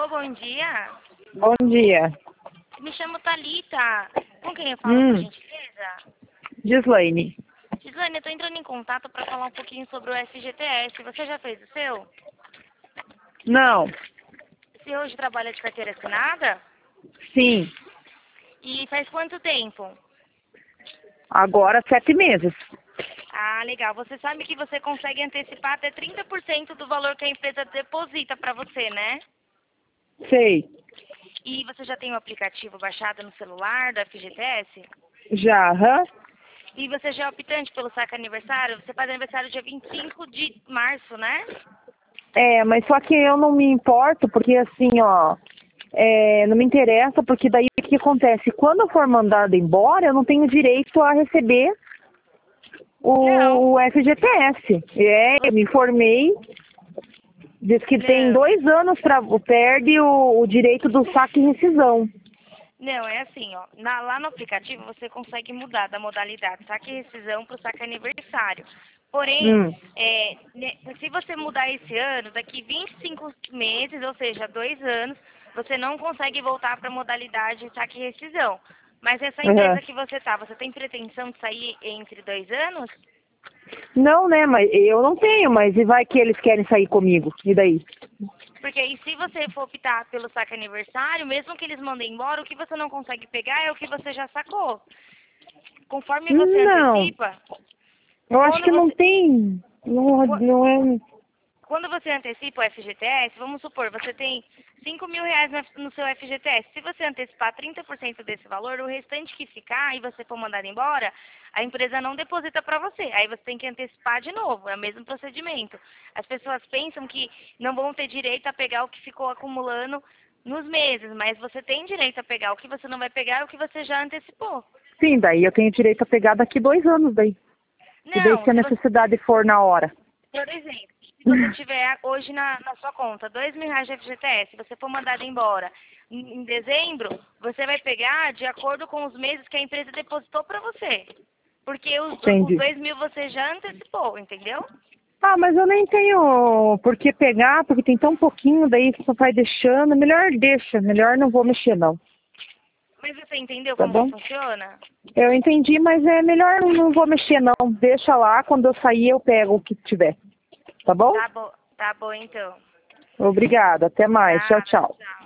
Alô, bom dia. Bom dia. Me chamo Thalita. Com quem eu falo, por gentileza? Gislaine. Gislaine, eu tô entrando em contato para falar um pouquinho sobre o FGTS. Você já fez o seu? Não. Você hoje trabalha de carteira assinada? Sim. E faz quanto tempo? Agora 7 meses. Ah, legal. Você sabe que você consegue antecipar até 30% do valor que a empresa deposita para você, né? Sei. E você já tem o aplicativo baixado no celular da FGTS? Já, aham. E você já é optante pelo saque aniversário? Você faz aniversário dia 25 de março, né? É, mas só que eu não me importo, porque assim, ó, não me interessa, porque daí o que acontece? Quando eu for mandada embora, eu não tenho direito a receber Não. o FGTS. Eu me informei, diz que tem Não. 2 anos para perde o direito do saque e rescisão. Não, é assim, ó. Lá no aplicativo você consegue mudar da modalidade saque e rescisão para o saque aniversário. Porém, se você mudar esse ano, daqui 25 meses, ou seja, 2 anos, você não consegue voltar para a modalidade saque e rescisão. Mas essa Uhum. empresa que você tem pretensão de sair entre 2 anos? Não, né, mas eu não tenho, mas e vai que eles querem sair comigo, e daí? Porque aí se você for optar pelo saque aniversário, mesmo que eles mandem embora, o que você não consegue pegar é o que você já sacou. Conforme você Não, antecipa, eu acho quando que não você, tem, não é, quando você antecipa o FGTS, vamos supor, você tem 5 mil reais no seu FGTS. Se você antecipar 30% desse valor, o restante que ficar e você for mandado embora, a empresa não deposita para você. Aí você tem que antecipar de novo, é o mesmo procedimento. As pessoas pensam que não vão ter direito a pegar o que ficou acumulando nos meses, mas você tem direito a pegar. O que você não vai pegar é o que você já antecipou. sim, daí eu tenho direito a pegar daqui 2 anos daí. E daí Não, se a se você, necessidade for na hora. por exemplo, se você tiver hoje na sua conta 2 mil reais de FGTS, se você for mandado embora em dezembro, você vai pegar de acordo com os meses que a empresa depositou para você. Porque os Entendi. 2 mil você já antecipou, entendeu? Ah, mas eu nem tenho por que pegar, porque tem tão pouquinho, daí só vai deixando. Melhor deixa, melhor não vou mexer não, Mas você entendeu tá como que bom? funciona? Eu entendi, mas é melhor não vou mexer não. Deixa lá, quando eu sair eu pego o que tiver, tá bom? Tá bom então. Obrigada, até mais. Tchau, Nada, tchau. tchau.